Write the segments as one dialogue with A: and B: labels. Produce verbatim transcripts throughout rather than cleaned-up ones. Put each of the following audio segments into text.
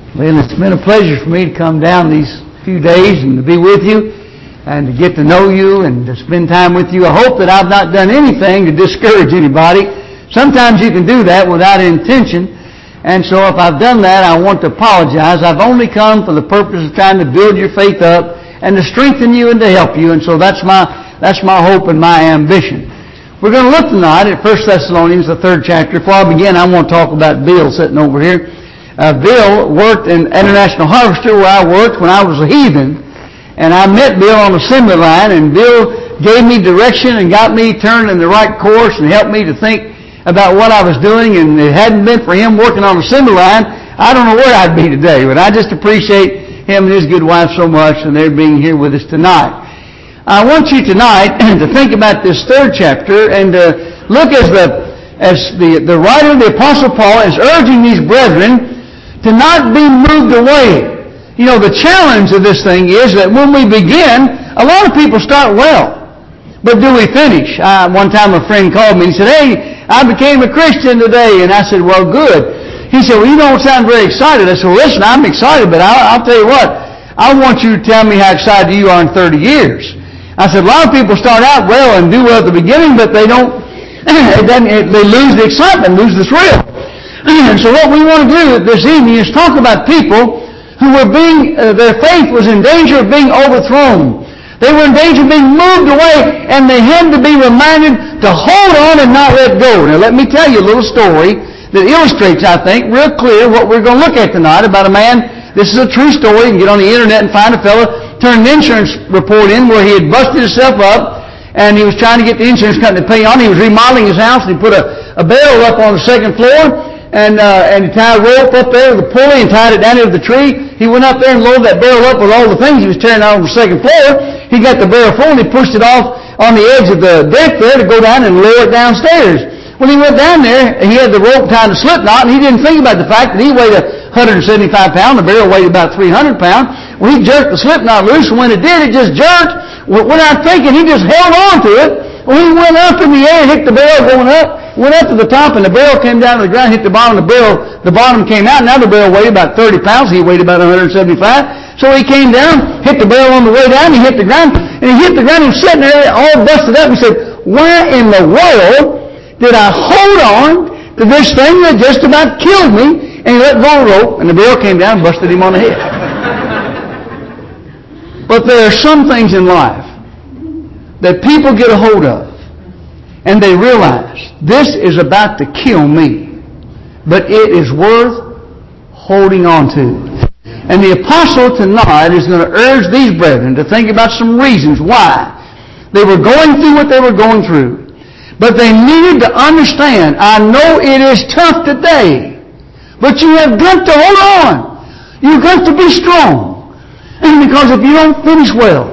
A: Well, it's been a pleasure for me to come down these few days and to be with you and to get to know you and to spend time with you. I hope that I've not done anything to discourage anybody. Sometimes you can do that without intention. And so if I've done that, I want to apologize. I've only come for the purpose of trying to build your faith up and to strengthen you and to help you. And so that's my that's my hope and my ambition. We're going to look tonight at First Thessalonians, the third chapter. Before I begin, I want to talk about Bill sitting over here. Uh, Bill worked in International Harvester where I worked when I was a heathen. And I met Bill on the assembly line, and Bill gave me direction and got me turned in the right course and helped me to think about what I was doing. And it hadn't been for him working on the assembly line, I don't know where I'd be today. But I just appreciate him and his good wife so much, and they're being here with us tonight. I want you tonight to think about this third chapter and to look as the as the, the writer, the Apostle Paul, is urging these brethren to not be moved away. You know, the challenge of this thing is that when we begin, a lot of people start well. But do we finish? Uh, one time a friend called me and he said, "Hey, I became a Christian today." And I said, "Well, good." He said, "Well, you don't sound very excited." I said, "Well, listen, I'm excited, but I'll, I'll tell you what. I want you to tell me how excited you are in thirty years. I said, "A lot of people start out well and do well at the beginning, but they don't, it doesn't, it, they lose the excitement, lose the thrill." And so what we want to do this evening is talk about people who were being, uh, their faith was in danger of being overthrown. They were in danger of being moved away, and they had to be reminded to hold on and not let go. Now let me tell you a little story that illustrates, I think, real clear what we're going to look at tonight about a man. This is a true story. You can get on the internet and find a fellow turned an insurance report in where he had busted himself up, and he was trying to get the insurance company to pay on. He was remodeling his house, and he put a, a barrel up on the second floor, and uh, and he tied a rope up there with a pulley and tied it down into the tree. He went up there and loaded that barrel up with all the things he was tearing out on the second floor. He got the barrel full, and he pushed it off on the edge of the deck there to go down and lower it downstairs. When he went down there, he had the rope tied to a slip knot, and he didn't think about the fact that he weighed one hundred seventy-five pounds, the barrel weighed about three hundred pounds. Well, he jerked the slip knot loose, and when it did, it just jerked. Without thinking, he just held on to it. Well, he went up in the air, hit the barrel going up, went up to the top, and the barrel came down to the ground, hit the bottom of the barrel. The bottom came out. Now the barrel weighed about thirty pounds. He weighed about one hundred seventy-five. So he came down, hit the barrel on the way down, he hit the ground, and he hit the ground, and he was sitting there all busted up, and he said, "Why in the world did I hold on to this thing that just about killed me?" And he let go of the rope, and the barrel came down and busted him on the head. But there are some things in life that people get a hold of, and they realize, this is about to kill me, but it is worth holding on to. And the apostle tonight is going to urge these brethren to think about some reasons why they were going through what they were going through. But they needed to understand, I know it is tough today, but you have got to hold on. You've got to be strong. And because if you don't finish well,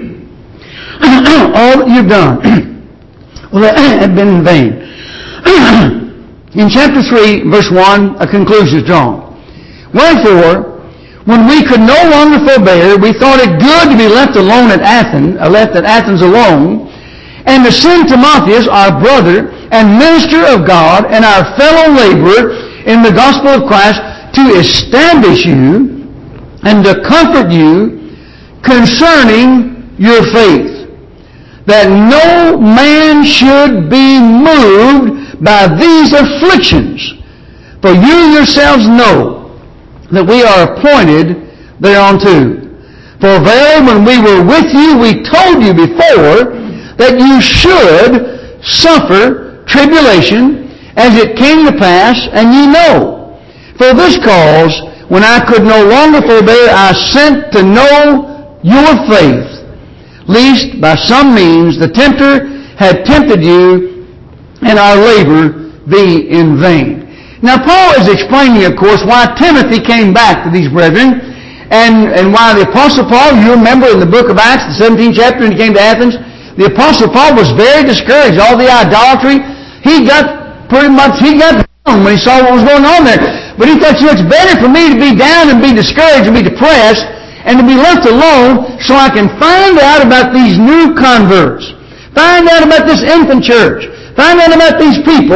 A: all that you've done will have been in vain. In chapter three, verse one, a conclusion is drawn. "Wherefore, when we could no longer forbear, we thought it good to be left alone at Athens, uh, left at Athens alone, and to send Timotheus, our brother and minister of God, and our fellow laborer in the gospel of Christ, to establish you and to comfort you concerning your faith, that no man should be moved by these afflictions. For you yourselves know that we are appointed thereunto. For verily, when we were with you, we told you before that you should suffer tribulation, as it came to pass, and ye know. For this cause, when I could no longer forbear, I sent to know your faith, lest by some means the tempter had tempted you, and our labor be in vain." Now Paul is explaining, of course, why Timothy came back to these brethren, and, and why the Apostle Paul, you remember in the book of Acts, the seventeenth chapter, when he came to Athens, the Apostle Paul was very discouraged. All the idolatry, he got pretty much, he got down when he saw what was going on there. But he thought, you know, it's better for me to be down and be discouraged and be depressed and to be left alone so I can find out about these new converts. Find out about this infant church. Find out about these people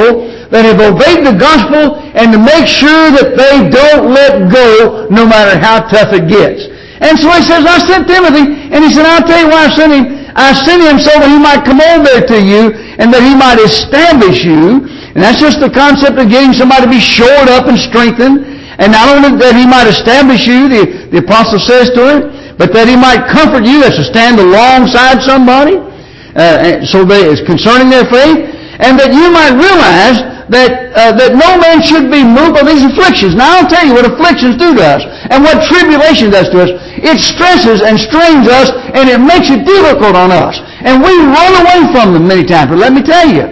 A: that have obeyed the gospel and to make sure that they don't let go no matter how tough it gets. And so he says, I sent Timothy, and he said, I'll tell you why I sent him. I sent him so that he might come over there to you and that he might establish you. And that's just the concept of getting somebody to be shored up and strengthened. And not only that he might establish you, the, the apostle says to him, but that he might comfort you, that's to stand alongside somebody, uh, so they, it's concerning their faith, and that you might realize that uh, that no man should be moved by these afflictions. Now I'll tell you what afflictions do to us, and what tribulation does to us. It stresses and strains us, and it makes it difficult on us. And we run away from them many times. But let me tell you,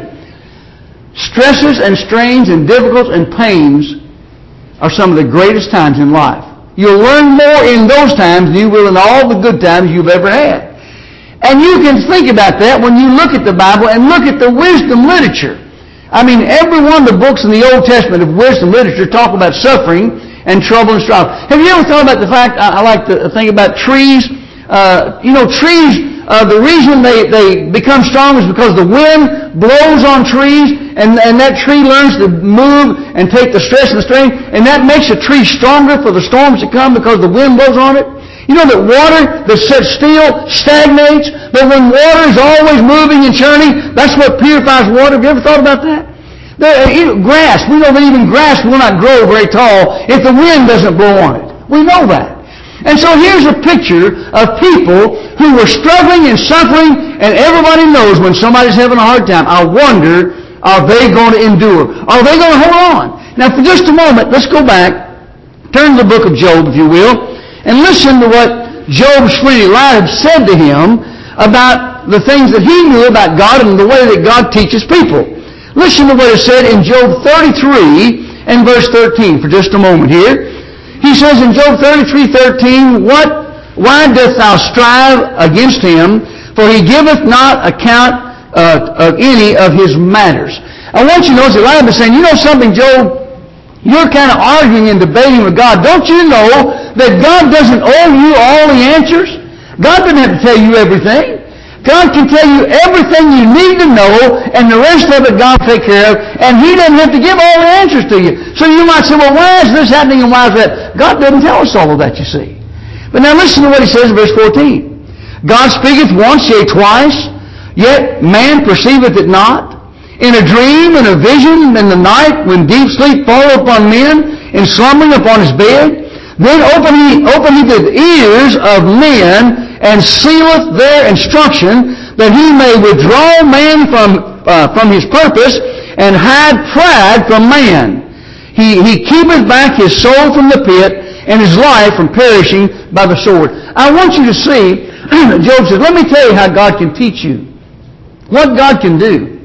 A: stresses and strains and difficulties and pains are some of the greatest times in life. You'll learn more in those times than you will in all the good times you've ever had. And you can think about that when you look at the Bible and look at the wisdom literature. I mean, every one of the books in the Old Testament of wisdom literature talk about suffering and trouble and strife. Have you ever thought about the fact, I, I like to think about trees. Uh, you know, trees, uh, the reason they, they become strong is because the wind blows on trees, and, and that tree learns to move and take the stress and the strain, and that makes a tree stronger for the storms to come because the wind blows on it. You know that water that sits still stagnates, but when water is always moving and churning, that's what purifies water. Have you ever thought about that? There, even grass, we know that even grass will not grow very tall if the wind doesn't blow on it. We know that. And so here's a picture of people who were struggling and suffering, and everybody knows when somebody's having a hard time, I wonder, are they going to endure? Are they going to hold on? Now for just a moment, let's go back, turn to the book of Job, if you will, and listen to what Job's friend Eliab said to him about the things that he knew about God and the way that God teaches people. Listen to what it said in Job thirty-three and verse thirteen for just a moment here. He says in Job thirty-three thirteen, What, why dost thou strive against him? For he giveth not account uh, of any of his matters. I want you to notice Eliab is saying, you know something, Job? You're kind of arguing and debating with God. Don't you know that God doesn't owe you all the answers? God doesn't have to tell you everything. God can tell you everything you need to know, and the rest of it God will take care of, and He doesn't have to give all the answers to you. So you might say, well, why is this happening and why is that? God doesn't tell us all of that, you see. But now listen to what He says in verse fourteen. God speaketh once, yea, twice, yet man perceiveth it not. In a dream, in a vision, in the night, when deep sleep falleth upon men, in slumbering upon his bed, then open he, open he the ears of men, and sealeth their instruction, that he may withdraw man from uh, from his purpose, and hide pride from man. He, he keepeth back his soul from the pit, and his life from perishing by the sword. I want you to see, Job says, let me tell you how God can teach you. What God can do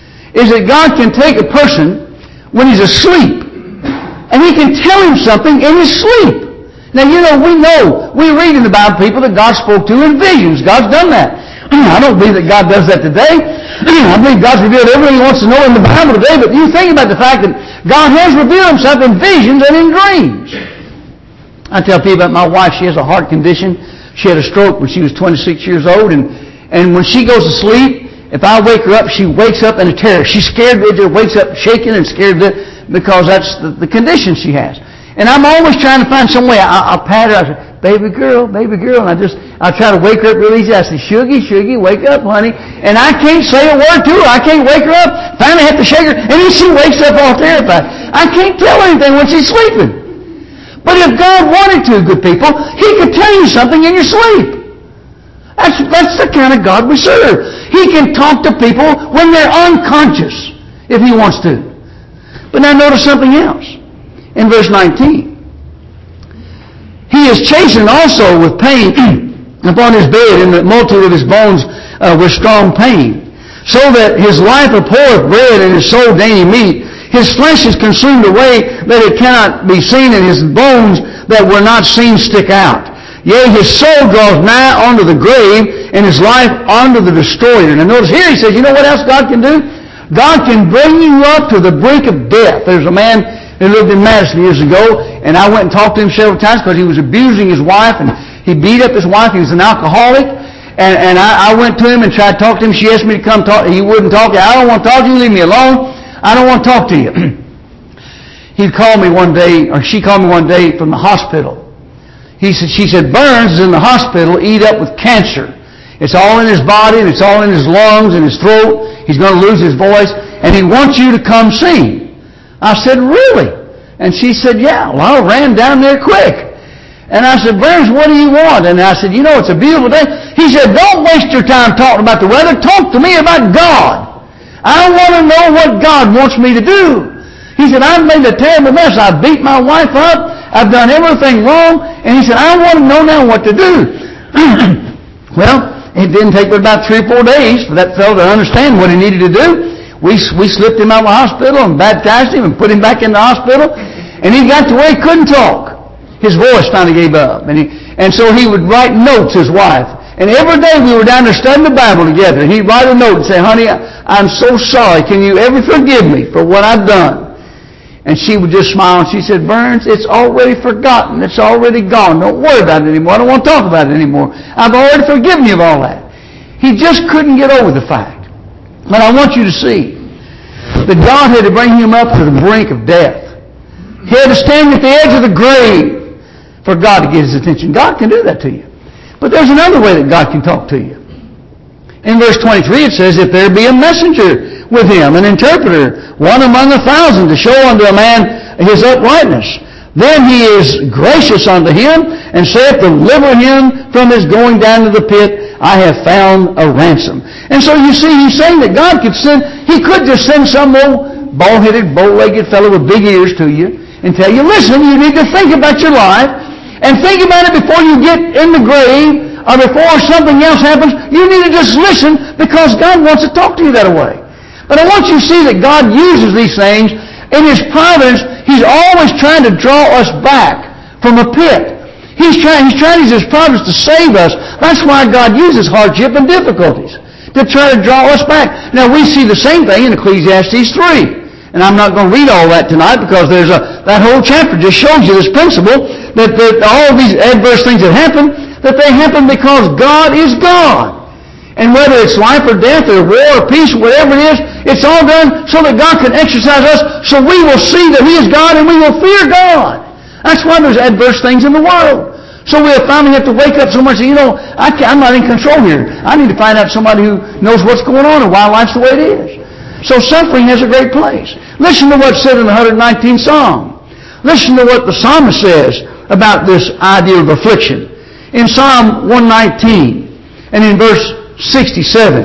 A: is that God can take a person when he's asleep, and He can tell him something in his sleep. Now, you know, we know, we read in the Bible people that God spoke to in visions. God's done that. I don't believe that God does that today. I believe God's revealed everything He wants to know in the Bible today, but you think about the fact that God has revealed Himself in visions and in dreams. I tell people about my wife. She has a heart condition. She had a stroke when she was twenty-six years old, and, and when she goes to sleep, if I wake her up, she wakes up in a terror. She's scared, wakes up shaking and scared because that's the, the condition she has. And I'm always trying to find some way. I, I'll pat her. I say, baby girl, baby girl. And I just, I try to wake her up real easy. I say, Shuggy, Shuggy, wake up, honey. And I can't say a word to her. I can't wake her up. Finally I have to shake her. And then she wakes up all terrified. I can't tell her anything when she's sleeping. But if God wanted to, good people, He could tell you something in your sleep. That's, that's the kind of God we serve. He can talk to people when they're unconscious, if He wants to. But now notice something else. In verse nineteen. He is chastened also with pain upon his bed, and the multitude of his bones uh, with strong pain. So that his life abhorreth bread, and his soul dainty meat. His flesh is consumed away, that it cannot be seen, and his bones that were not seen stick out. Yea, his soul draws nigh unto the grave, and his life unto the destroyer. Now notice here he says, you know what else God can do? God can bring you up to the brink of death. There's a man who lived in Madison years ago, and I went and talked to him several times because he was abusing his wife, and he beat up his wife. He was an alcoholic, and, and I, I went to him and tried to talk to him. She asked me to come talk. He wouldn't talk. I don't want to talk to you. Leave me alone. I don't want to talk to you. He called me one day, or she called me one day from the hospital. He said, she said, Burns is in the hospital, eat up with cancer. It's all in his body, and it's all in his lungs and his throat. He's going to lose his voice, and he wants you to come sing. I said, really? And she said, yeah. Well, I ran down there quick. And I said, Burns, what do you want? And I said, you know, it's a beautiful day. He said, don't waste your time talking about the weather. Talk to me about God. I want to know what God wants me to do. He said, I've made a terrible mess. I've beat my wife up. I've done everything wrong. And he said, I want to know now what to do. Well, it didn't take but about three or four days for that fellow to understand what he needed to do. We, we slipped him out of the hospital and baptized him and put him back in the hospital. And he got to where he couldn't talk. His voice finally gave up. And, he, and so he would write notes, his wife. And every day we were down there studying the Bible together. And he'd write a note and say, honey, I'm so sorry. Can you ever forgive me for what I've done? And she would just smile and she said, Burns, it's already forgotten. It's already gone. Don't worry about it anymore. I don't want to talk about it anymore. I've already forgiven you of all that. He just couldn't get over the fact. But I want you to see that God had to bring him up to the brink of death. He had to stand at the edge of the grave for God to get his attention. God can do that to you. But there's another way that God can talk to you. In verse twenty-three it says, if there be a messenger with him, an interpreter, one among a thousand, to show unto a man his uprightness, then he is gracious unto him, and saith, deliver him from his going down to the pit. I have found a ransom. And so you see, he's saying that God could send, he could just send some old bald-headed, bow-legged fellow with big ears to you and tell you, listen, you need to think about your life, and think about it before you get in the grave, or before something else happens. You need to just listen, because God wants to talk to you that way. But I want you to see that God uses these things in His providence. He's always trying to draw us back from a pit. He's trying, He's trying to use His providence to save us. That's why God uses hardship and difficulties, to try to draw us back. Now we see the same thing in Ecclesiastes three. And I'm not going to read all that tonight, because there's a, that whole chapter just shows you this principle that, that all of these adverse things that happen, that they happen because God is God. And whether it's life or death or war or peace, whatever it is, it's all done so that God can exercise us, so we will see that He is God and we will fear God. That's why there's adverse things in the world. So we'll finally have to wake up so much that, you know, I can't, I'm not in control here. I need to find out somebody who knows what's going on and why life's the way it is. So suffering has a great place. Listen to what's said in the one hundred nineteenth Psalm. Listen to what the psalmist says about this idea of affliction. In Psalm one nineteen and in verse sixty-seven,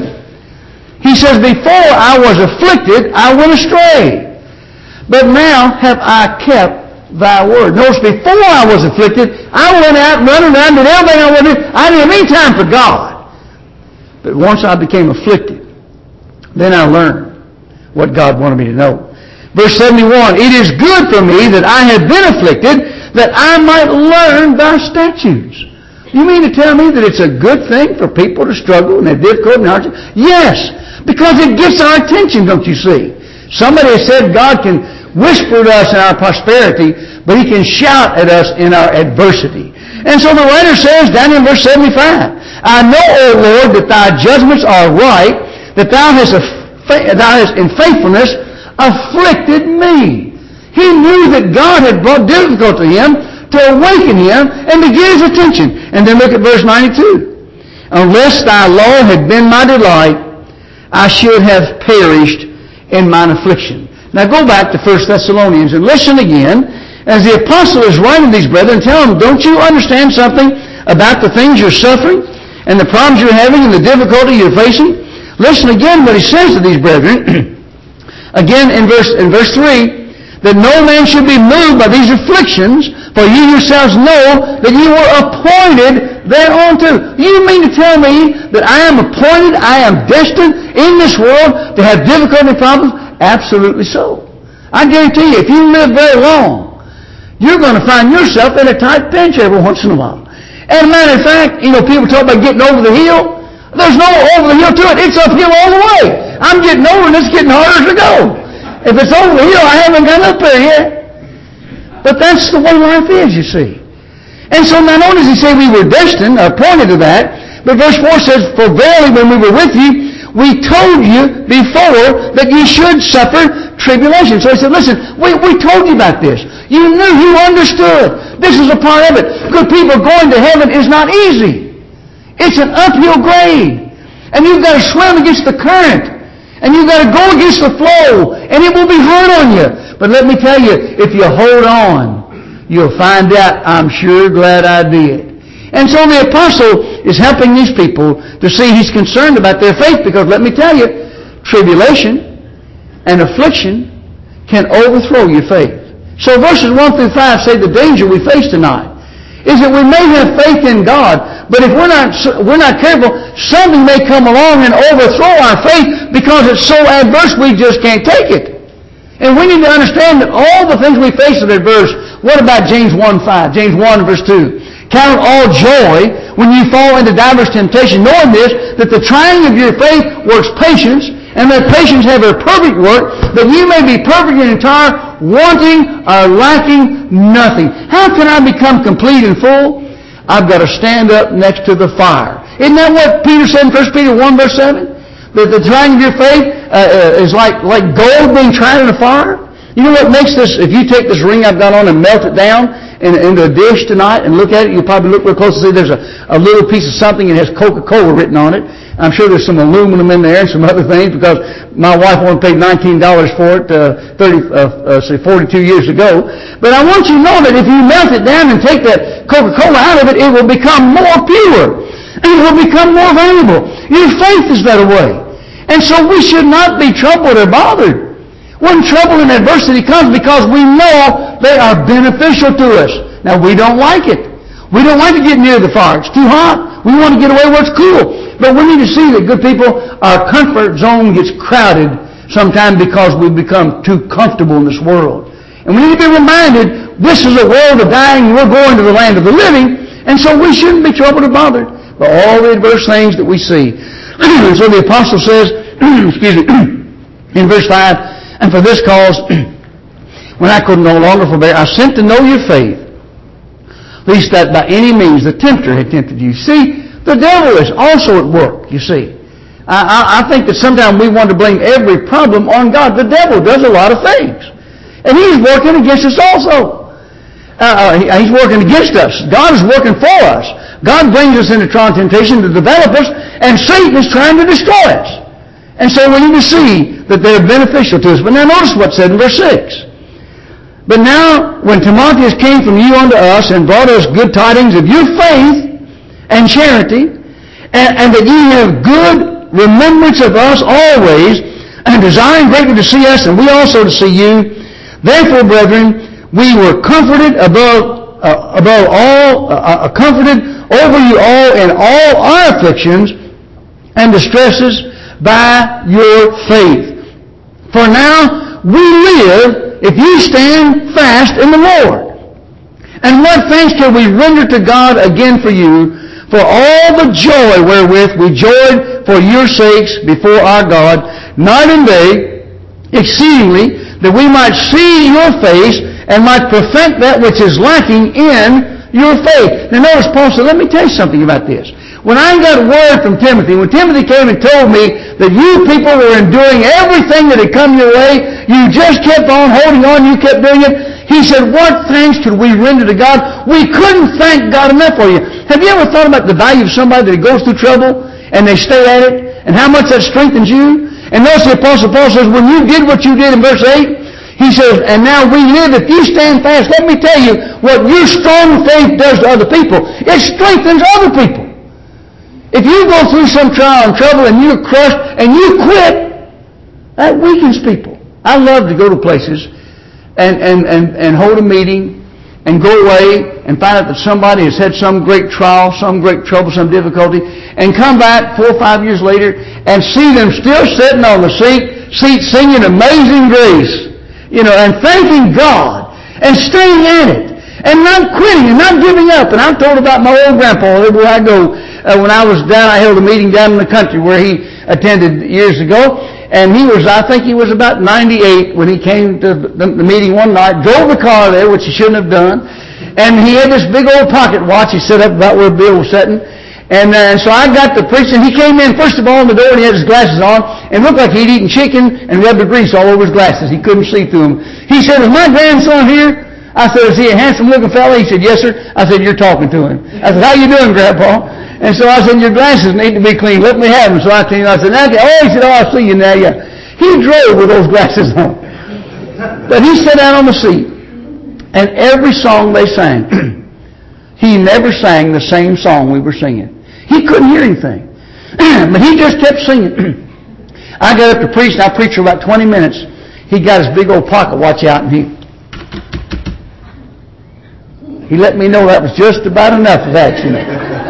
A: he says, before I was afflicted, I went astray, but now have I kept thy word. Notice, before I was afflicted, I went out, running around, did everything I wanted to do. I didn't have any time for God. But once I became afflicted, then I learned what God wanted me to know. Verse seventy-one, it is good for me that I have been afflicted, that I might learn thy statutes. You mean to tell me that it's a good thing for people to struggle and have difficulty and hardship? Yes, because it gets our attention, don't you see? Somebody has said God can whisper to us in our prosperity, but He can shout at us in our adversity. And so the writer says down in verse seventy-five, I know, O Lord, that thy judgments are right, that thou hast, a, thou hast in faithfulness afflicted me. He knew that God had brought difficulty to him to awaken him and to get his attention. And then look at verse ninety-two. Unless thy law had been my delight, I should have perished in mine affliction. Now go back to First Thessalonians and listen again as the apostle is writing these brethren, tell them, don't you understand something about the things you're suffering and the problems you're having and the difficulty you're facing? Listen again what he says to these brethren. Again in verse, in verse three, that no man should be moved by these afflictions, for ye yourselves know that ye were appointed thereunto. You mean to tell me that I am appointed, I am destined in this world to have difficulty and problems? Absolutely so. I guarantee you, if you live very long, you're going to find yourself in a tight pinch every once in a while. As a matter of fact, you know, people talk about getting over the hill. There's no over the hill to it. It's uphill all the way. I'm getting over and it's getting harder to go. If it's over the hill, I haven't got up there yet. But that's the way life is, you see. And so not only does he say we were destined, appointed to that, but verse four says, for verily when we were with you, We told you before that you should suffer tribulation. So he said, listen, we, we told you about this. You knew, you understood. This is a part of it. Good people, going to heaven is not easy. It's an uphill grade. And you've got to swim against the current. And you've got to go against the flow. And it will be hard on you. But let me tell you, if you hold on, you'll find out, I'm sure glad I did. And so the apostle is helping these people to see he's concerned about their faith, because let me tell you, tribulation and affliction can overthrow your faith. So verses one through five say the danger we face tonight is that we may have faith in God, but if we're not we're not careful, something may come along and overthrow our faith because it's so adverse we just can't take it. And we need to understand that all the things we face in that verse. What about James one five? James one verse two. Count all joy when you fall into diverse temptation, knowing this, that the trying of your faith works patience, and that patience have a perfect work, that you may be perfect and entire, wanting or lacking nothing. How can I become complete and full? I've got to stand up next to the fire. Isn't that what Peter said in First Peter one verse seven? That the trying of your faith uh, is like, like gold being tried in a fire? You know what makes this, if you take this ring I've got on and melt it down in, into a dish tonight and look at it, you'll probably look real close and see there's a, a little piece of something that has Coca-Cola written on it. I'm sure there's some aluminum in there and some other things, because my wife only paid nineteen dollars for it uh, thirty, uh, uh, say forty-two years ago. But I want you to know that if you melt it down and take that Coca-Cola out of it, it will become more pure. It will become more valuable. Your faith is that way. And so we should not be troubled or bothered when trouble and adversity comes, because we know they are beneficial to us. Now, we don't like it. We don't like to get near the fire. It's too hot. We want to get away where it's cool. But we need to see that, good people, our comfort zone gets crowded sometimes because we become too comfortable in this world. And we need to be reminded, this is a world of dying, and we're going to the land of the living, and so we shouldn't be troubled or bothered by all the adverse things that we see. And so the apostle says, excuse me, in verse five, and for this cause, when I could no longer forbear, I sent to know your faith, lest that by any means the tempter had tempted you. See, the devil is also at work, you see. I, I, I think that sometimes we want to blame every problem on God. The devil does a lot of things. And he's working against us also. Uh, uh, he, he's working against us. God is working for us. God brings us into trial and temptation to develop us, and Satan is trying to destroy us. And so we need to see that they're beneficial to us. But now notice what's said in verse six. But now, when Timotheus came from you unto us and brought us good tidings of your faith and charity, and, and that ye have good remembrance of us always, and desiring greatly to see us, and we also to see you, therefore, brethren, we were comforted above uh, above all, uh, uh, comforted over you all in all our afflictions and distresses by your faith. For now we live if you stand fast in the Lord. And what thanks can we render to God again for you, for all the joy wherewith we joyed for your sakes before our God, night and day, exceedingly, that we might see your face and might perfect that which is lacking in your faith. Now notice Paul said, let me tell you something about this. When I got word from Timothy, when Timothy came and told me that you people were enduring everything that had come your way, you just kept on holding on, you kept doing it, he said, what thanks could we render to God? We couldn't thank God enough for you. Have you ever thought about the value of somebody that goes through trouble and they stay at it, and how much that strengthens you? And notice the Apostle Paul says, when you did what you did in verse eight, he says, and now we live, if you stand fast, let me tell you what your strong faith does to other people. It strengthens other people. If you go through some trial and trouble and you're crushed and you quit, that weakens people. I love to go to places and, and, and, and hold a meeting and go away and find out that somebody has had some great trial, some great trouble, some difficulty, and come back four or five years later and see them still sitting on the seat, seat singing Amazing Grace, you know, and thanking God and staying at it and not quitting and not giving up. And I'm told about my old grandpa everywhere I go. Uh, when I was down, I held a meeting down in the country where he attended years ago. And he was, I think he was about ninety-eight when he came to the, the meeting one night, drove the car there, which he shouldn't have done. And he had this big old pocket watch he set up about where Bill was sitting. And, uh, and so I got to preaching. He came in, first of all, in the door, and he had his glasses on, and it looked like he'd eaten chicken and rubbed the grease all over his glasses. He couldn't see through them. He said, "Is my grandson here?" I said, "Is he a handsome-looking fellow?" He said, "Yes, sir." I said, "You're talking to him." I said, "How you doing, Grandpa?" And so I said, "Your glasses need to be clean. Let me have them." So I came. I said, "Now," oh, he said, "Oh, I see you now." Yeah, he drove with those glasses on, but he sat down on the seat, and every song they sang, he never sang the same song we were singing. He couldn't hear anything, but he just kept singing. I got up to preach, and I preached for about twenty minutes. He got his big old pocket watch out, and he he let me know that was just about enough of that, you know.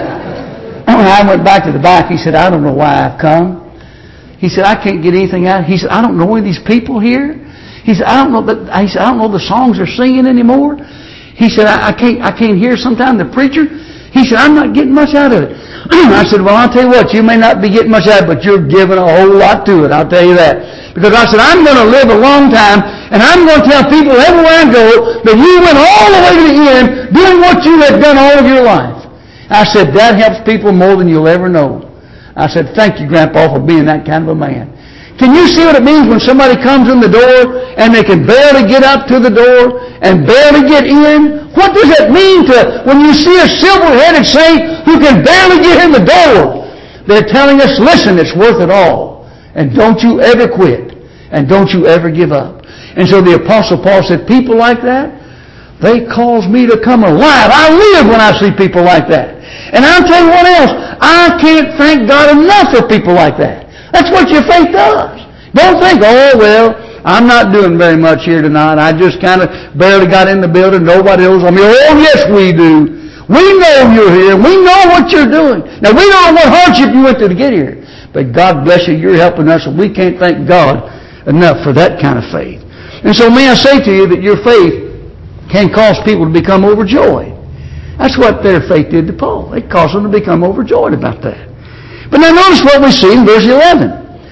A: When I went back to the back, he said, "I don't know why I've come." He said, "I can't get anything out." He said, "I don't know any of these people here." He said, "I don't know that." He said, "I don't know the songs they're singing anymore." He said, I, I can't I can't hear sometimes the preacher." He said, "I'm not getting much out of it." I said, "Well, I'll tell you what, you may not be getting much out of it, but you're giving a whole lot to it, I'll tell you that." Because I said, "I'm going to live a long time, and I'm going to tell people everywhere I go that you went all the way to the end doing what you had done all of your life." I said, "That helps people more than you'll ever know." I said, "Thank you, Grandpa, for being that kind of a man." Can you see what it means when somebody comes in the door and they can barely get up to the door and barely get in? What does that mean to when you see a silver-headed saint who can barely get in the door? They're telling us, listen, it's worth it all. And don't you ever quit. And don't you ever give up. And so the Apostle Paul said, people like that, they cause me to come alive. I live when I see people like that. And I'll tell you what else. I can't thank God enough for people like that. That's what your faith does. Don't think, oh, well, I'm not doing very much here tonight. I just kind of barely got in the building. Nobody knows I mean, oh, yes, we do. We know you're here. We know what you're doing. Now, we don't know what hardship you went through to get here. But God bless you, you're helping us, and we can't thank God enough for that kind of faith. And so may I say to you that your faith can cause people to become overjoyed. That's what their faith did to Paul. It caused them to become overjoyed about that. But now notice what we see in verse eleven.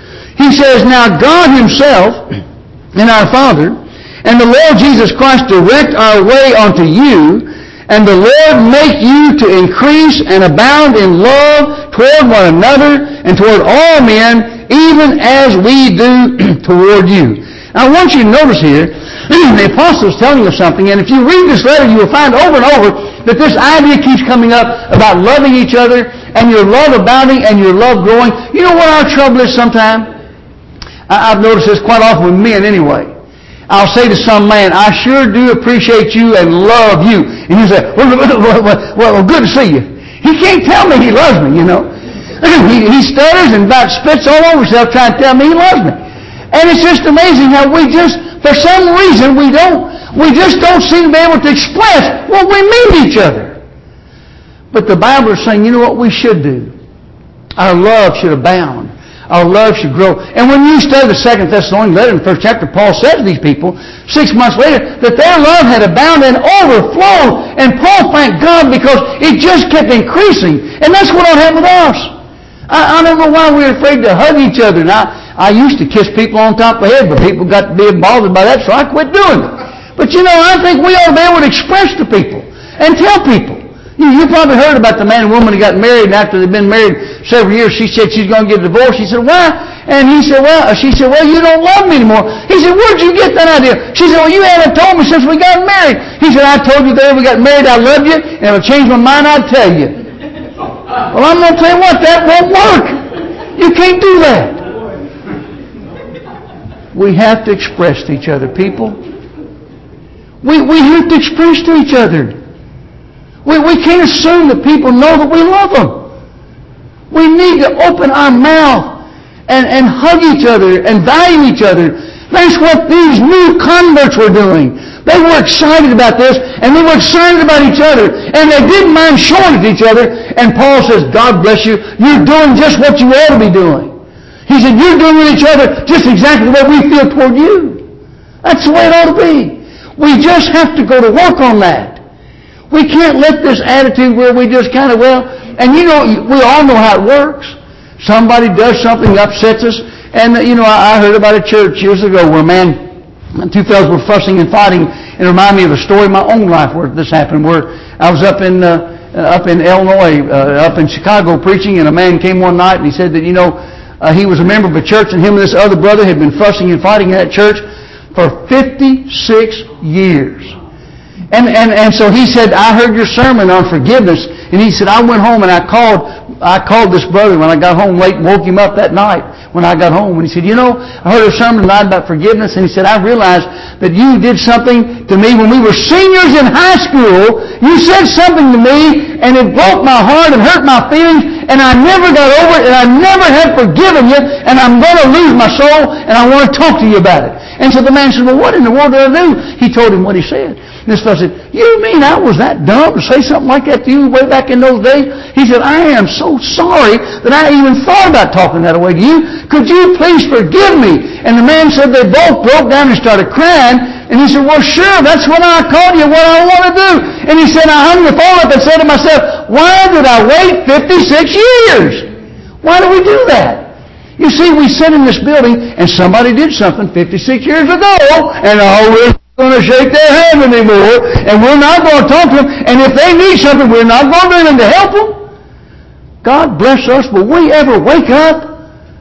A: He says, "Now God himself and our Father and the Lord Jesus Christ direct our way unto you, and the Lord make you to increase and abound in love toward one another and toward all men, even as we do toward you." Now I want you to notice here, the apostle is telling us something, and if you read this letter, you will find over and over that this idea keeps coming up about loving each other and your love abounding and your love growing. You know what our trouble is sometimes? I've noticed this quite often with men anyway. I'll say to some man, "I sure do appreciate you and love you." And he'll say, well, well, well, well, good to see you. He can't tell me he loves me, you know. he, he stutters and about spits all over himself trying to tell me he loves me. And it's just amazing how we just, for some reason, we don't, we just don't seem to be able to express what we mean to each other. But the Bible is saying, you know what we should do? Our love should abound. Our love should grow. And when you study the Second Thessalonians letter in the first chapter, Paul says to these people, six months later, that their love had abounded and overflowed. And Paul thanked God because it just kept increasing. And that's what ought to happen with us. I, I don't know why we're afraid to hug each other. Now, I used to kiss people on top of the head, but people got to be bothered by that, so I quit doing it. But you know, I think we ought to be able to express to people and tell people. You, you probably heard about the man and woman who got married, and after they'd been married several years, she said she's going to get a divorce. He said, "Why?" And he said, "Well," she said, "Well, you don't love me anymore." He said, "Where'd you get that idea?" She said, "Well, you haven't told me since we got married." He said, "I told you the day we got married I loved you, and if I changed my mind, I'd tell you." Well, I'm going to tell you what, that won't work. You can't do that. We have to express to each other, people. We, we have to express to each other. We, we can't assume that people know that we love them. We need to open our mouth and, and hug each other and value each other. That's what these new converts were doing. They were excited about this, and they were excited about each other, and they didn't mind showing it to each other. And Paul says, "God bless you, you're doing just what you ought to be doing." He said, "You're doing with each other just exactly what we feel toward you." That's the way it ought to be. We just have to go to work on that. We can't let this attitude where we just kind of, well, and you know, we all know how it works. Somebody does something that upsets us. And, you know, I heard about a church years ago where a man and two fellows were fussing and fighting. And it reminded me of a story in my own life where this happened, where I was up in uh, uh, up in Illinois, uh, up in Chicago preaching, and a man came one night and he said that, you know, uh, he was a member of a church, and him and this other brother had been fussing and fighting in that church for fifty-six years. And, and, and so he said, I heard your sermon on forgiveness. And he said, I went home and I called, I called this brother when I got home late and woke him up that night when I got home. And he said, you know, I heard a sermon tonight about forgiveness. And he said, I realized that you did something to me when we were seniors in high school. You said something to me and it broke my heart and hurt my feelings. And I never got over it and I never have forgiven you. And I'm going to lose my soul and I want to talk to you about it. And so the man said, well, what in the world did I do? He told him what he said. And this fellow said, you mean I was that dumb to say something like that to you way back in those days? He said, I am so sorry that I even thought about talking that way to you. Could you please forgive me? And the man said they both broke down and started crying. And he said, well, sure, that's what I called you, what I want to do. And he said, I hung the phone up and said to myself, why did I wait fifty-six years? Why do we do that? You see, we sit in this building and somebody did something fifty-six years ago, and oh, we're not going to shake their hand anymore, and we're not going to talk to them, and if they need something, we're not going to do anything to help them. God bless us, will we ever wake up?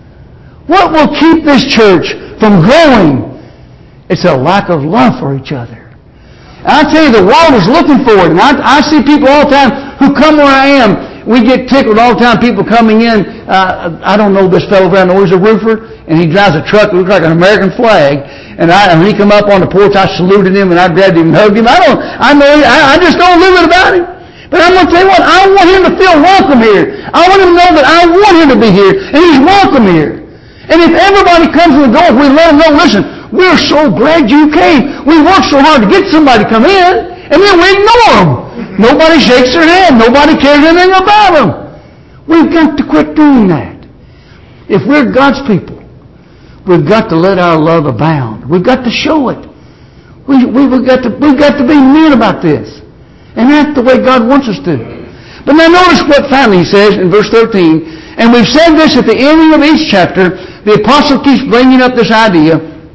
A: What will keep this church from growing? It's a lack of love for each other. And I tell you, the world is looking for it, and I, I see people all the time who come where I am. We get tickled all the time, people coming in. Uh, I don't know this fellow, but I know he's a roofer, and he drives a truck that looks like an American flag. And, I, and he come up on the porch, I saluted him, and I grabbed him and hugged him. I don't, I know, I, I just don't live it about him. But I'm going to tell you what, I want him to feel welcome here. I want him to know that I want him to be here, and he's welcome here. And if everybody comes to the door, we let them know, listen, we're so glad you came. We worked so hard to get somebody to come in, and then we ignore them. Nobody shakes their hand. Nobody cares anything about them. We've got to quit doing that. If we're God's people, we've got to let our love abound. We've got to show it. We, we've, got to, we've got to be men about this. And that's the way God wants us to. But now notice what finally he says in verse thirteen. And we've said this at the ending of each chapter. The apostle keeps bringing up this idea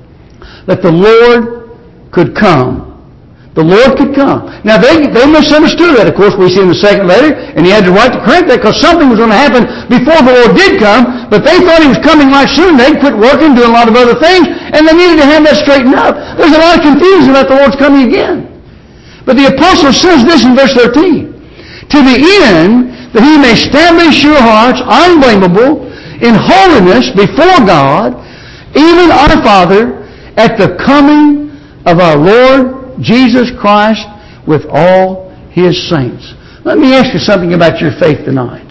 A: that the Lord could come. The Lord could come. Now, they, they misunderstood that, of course, we see in the second letter, and he had the right to correct that because something was going to happen before the Lord did come, but they thought he was coming right soon. They'd quit working, doing a lot of other things, and they needed to have that straightened up. There's a lot of confusion about the Lord's coming again. But the apostle says this in verse thirteen, to the end that he may establish your hearts unblameable in holiness before God, even our Father, at the coming of our Lord Jesus Christ with all His saints. Let me ask you something about your faith tonight.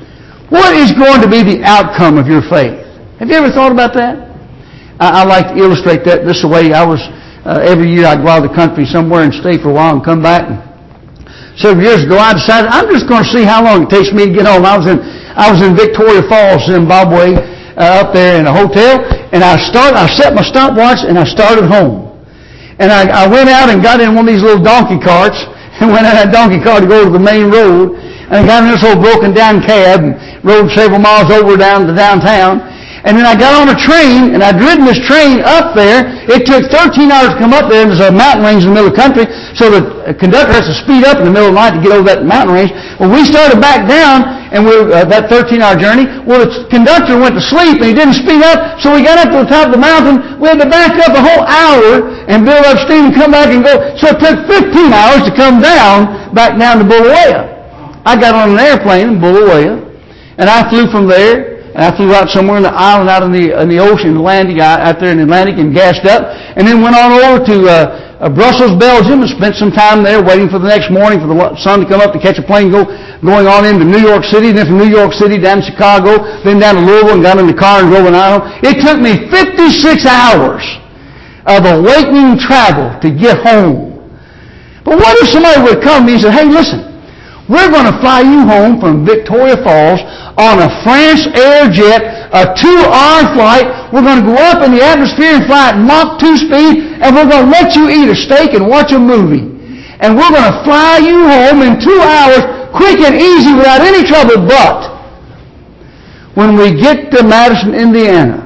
A: What is going to be the outcome of your faith? Have you ever thought about that? I, I like to illustrate that this way. I was, uh, every year I'd go out of the country somewhere and stay for a while and come back. And several years ago I decided I'm just going to see how long it takes me to get home. I was in, I was in Victoria Falls, Zimbabwe, uh, up there in a hotel, and I start, I set my stopwatch and I started home. And I, I went out and got in one of these little donkey carts and went in that donkey cart to go to the main road. And I got in this old broken down cab and rode several miles over down to downtown. And then I got on a train, and I'd ridden this train up there. It took thirteen hours to come up there, and there's a mountain range in the middle of the country, so the conductor has to speed up in the middle of the night to get over that mountain range. Well, we started back down, and we were, uh, that thirteen-hour journey. Well, the conductor went to sleep, and he didn't speed up, so we got up to the top of the mountain. We had to back up a whole hour and build up steam and come back and go. So it took fifteen hours to come down, back down to Bulawayo. I got on an airplane in Bulawayo, and I flew from there. And I flew out somewhere in the island, out in the in the ocean, Atlantic, out there in the Atlantic, and gassed up. And then went on over to uh, uh, Brussels, Belgium, and spent some time there waiting for the next morning for the sun to come up to catch a plane go going on into New York City. Then from New York City down to Chicago, then down to Louisville, and got in the car and drove an hour. It took me fifty-six hours of awakening travel to get home. But what if somebody would come to me and say, "Hey, listen, we're going to fly you home from Victoria Falls on a France Air jet, a two-hour flight. We're going to go up in the atmosphere and fly at Mach two speed, and we're going to let you eat a steak and watch a movie. And we're going to fly you home in two hours, quick and easy, without any trouble. But when we get to Madison, Indiana,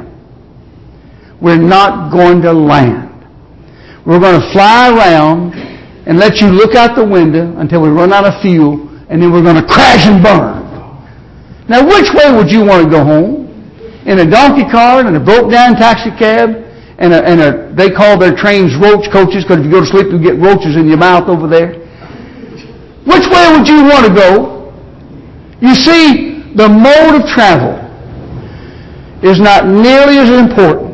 A: we're not going to land. We're going to fly around and let you look out the window until we run out of fuel, and then we're going to crash and burn. Now, which way would you want to go home? In a donkey cart, in a broke-down taxi cab, and a, and a, they call their trains roach coaches, because if you go to sleep, you get roaches in your mouth over there. Which way would you want to go? You see, the mode of travel is not nearly as important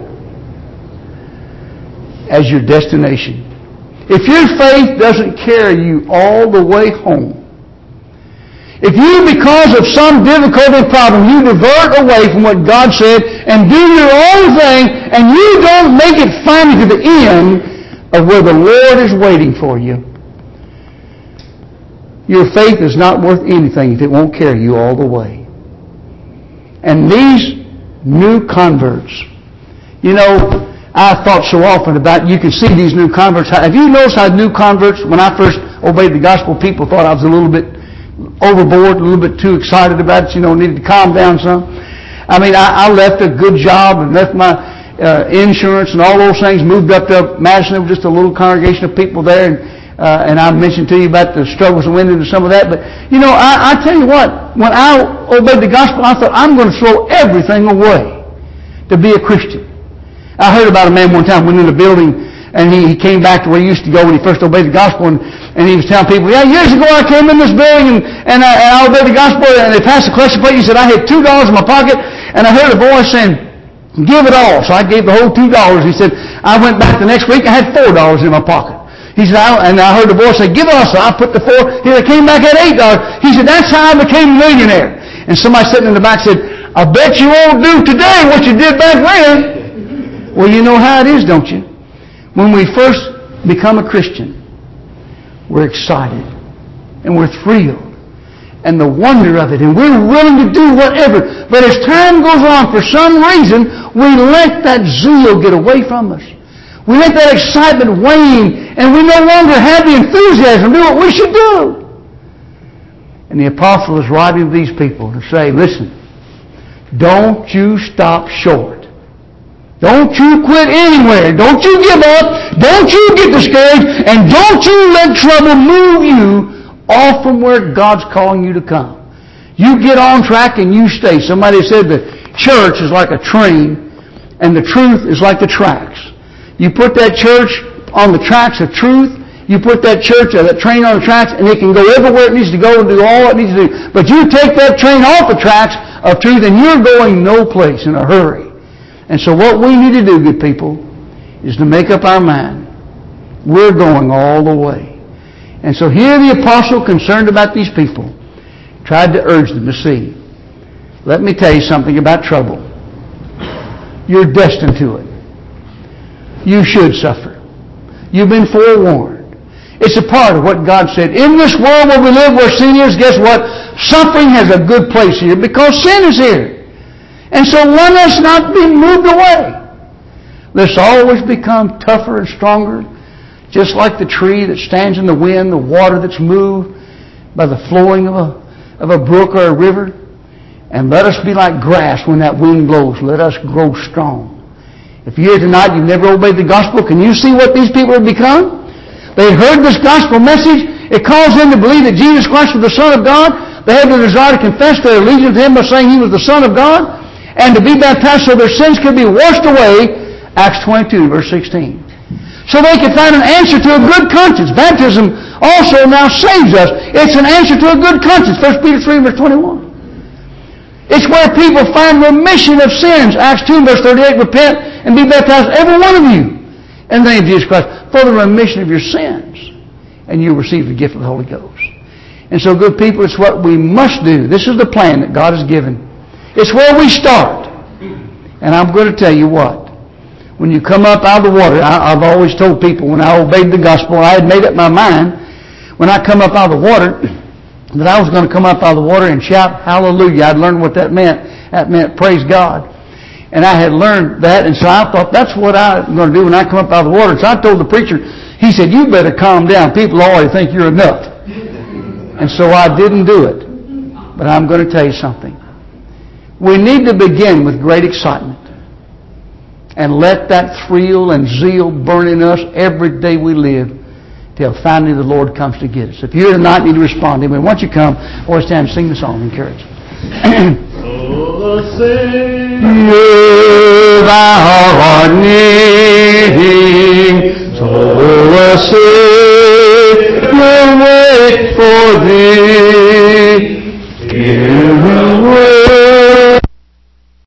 A: as your destination. If your faith doesn't carry you all the way home, if you, because of some difficulty or problem, you divert away from what God said and do your own thing, and you don't make it finally to the end of where the Lord is waiting for you, your faith is not worth anything if it won't carry you all the way. And these new converts, you know, I thought so often about, you can see these new converts. Have you noticed how new converts, when I first obeyed the gospel, people thought I was a little bit overboard, a little bit too excited about it, you know, needed to calm down some. I mean, I, I left a good job and left my uh, insurance and all those things, moved up to Madison. There was just a little congregation of people there, and, uh, and I mentioned to you about the struggles and went into some of that. But, you know, I, I tell you what, when I obeyed the gospel, I thought, I'm going to throw everything away to be a Christian. I heard about a man one time went in a building, and he, he came back to where he used to go when he first obeyed the gospel, and, and he was telling people, yeah, years ago I came in this building, and, and, I, and I obeyed the gospel, and they passed the collection plate. He said, I had two dollars in my pocket, and I heard a voice saying, give it all. So I gave the whole two dollars. He said, I went back the next week, I had four dollars in my pocket. He said, I, and I heard the voice say, give it all. So I put the four, he said, I came back at eight dollars. He said, that's how I became a millionaire. And somebody sitting in the back said, I bet you won't do today what you did back then. Well, you know how it is, don't you? When we first become a Christian, we're excited and we're thrilled and the wonder of it, and we're willing to do whatever. But as time goes on, for some reason, we let that zeal get away from us. We let that excitement wane, and we no longer have the enthusiasm to do what we should do. And the apostle is writing to these people to say, listen, don't you stop short. Don't you quit anywhere. Don't you give up. Don't you get discouraged. And don't you let trouble move you off from where God's calling you to come. You get on track and you stay. Somebody said the church is like a train and the truth is like the tracks. You put that church on the tracks of truth. You put that church or that train on the tracks, and it can go everywhere it needs to go and do all it needs to do. But you take that train off the tracks of truth and you're going no place in a hurry. And so what we need to do, good people, is to make up our mind. We're going all the way. And so here the apostle, concerned about these people, tried to urge them to see. Let me tell you something about trouble. You're destined to it. You should suffer. You've been forewarned. It's a part of what God said. In this world where we live, where sin is, guess what? Suffering has a good place here because sin is here. And so let us not be moved away. Let's always become tougher and stronger, just like the tree that stands in the wind, the water that's moved by the flowing of a, of a brook or a river. And let us be like grass when that wind blows. Let us grow strong. If you're here tonight, you've never obeyed the gospel, can you see what these people have become? They heard this gospel message. It calls them to believe that Jesus Christ was the Son of God. They had the desire to confess their allegiance to Him by saying He was the Son of God, and to be baptized so their sins could be washed away, Acts twenty-two, verse sixteen. So they could find an answer to a good conscience. Baptism also now saves us. It's an answer to a good conscience, First Peter three, verse twenty-one. It's where people find remission of sins, Acts two, verse thirty-eight, repent and be baptized, every one of you, in the name of Jesus Christ, for the remission of your sins, and you'll receive the gift of the Holy Ghost. And so, good people, it's what we must do. This is the plan that God has given. It's where we start. And I'm going to tell you what. When you come up out of the water, I, I've always told people when I obeyed the gospel, I had made up my mind, when I come up out of the water, that I was going to come up out of the water and shout hallelujah. I'd learned what that meant. That meant praise God. And I had learned that, and so I thought that's what I'm going to do when I come up out of the water. So I told the preacher, he said, you better calm down. People always think you're a nut. And so I didn't do it. But I'm going to tell you something. We need to begin with great excitement and let that thrill and zeal burn in us every day we live till finally the Lord comes to get us. If you're here tonight need to respond to Him, why don't you come or stand and sing the song, encourage.
B: Oh, the Savior,
A: thou art needing, so a Savior wait for thee.